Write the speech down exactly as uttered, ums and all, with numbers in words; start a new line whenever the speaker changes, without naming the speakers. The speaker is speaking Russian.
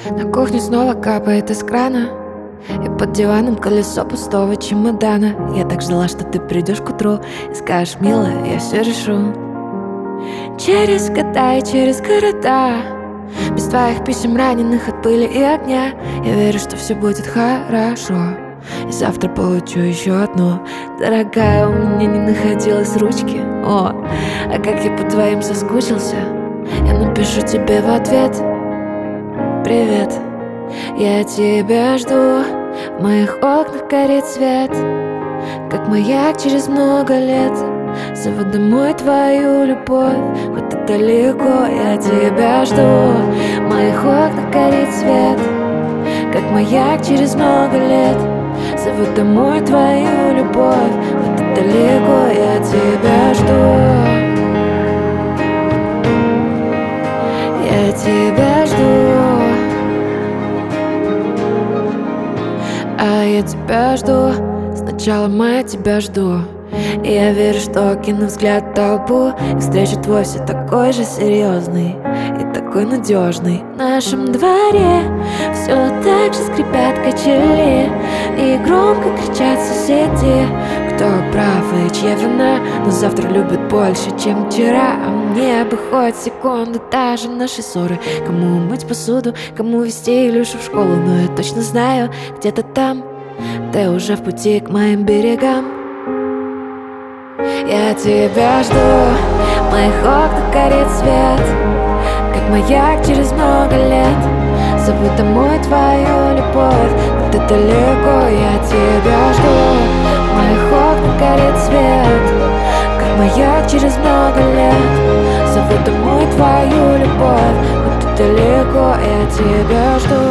На кухне снова капает из крана, и под диваном колесо пустого чемодана. Я так ждала, что ты придешь к утру и скажешь: милая, я все решу. Через года и через города, без твоих писем, раненых от пыли и огня, я верю, что все будет хорошо. И завтра получу еще одну. Дорогая, у меня не находилось ручки. О, а как я по твоим соскучился. Я напишу тебе в ответ: привет, я тебя жду. В моих окнах горит свет, как маяк через много лет. Зову домой твою любовь, хоть и далеко, я тебя жду. В моих окнах горит свет, как маяк через много лет. Зову домой твою любовь, хоть и далеко, я тебя жду. Я тебя жду. А я тебя жду, сначала я тебя жду. И я верю, что кину взгляд в толпу и встречу твой все такой же серьезный и такой надежный. В нашем дворе все так же скрипят качели, и громко кричат соседи, кто прав и чья вина. Но завтра любят больше, чем вчера. А мне бы хоть секунду даже нашей ссоры. Кому мыть посуду, кому вести Илюшу в школу. Но я точно знаю, где-то там ты уже в пути к моим берегам. Я тебя жду, в моих окнах горит свет, как маяк через много лет. Зову домой твою любовь, где далеко, я тебя жду. В моих окнах горит свет, как маяк через много лет. Зову домой твою любовь, где далеко, я тебя жду.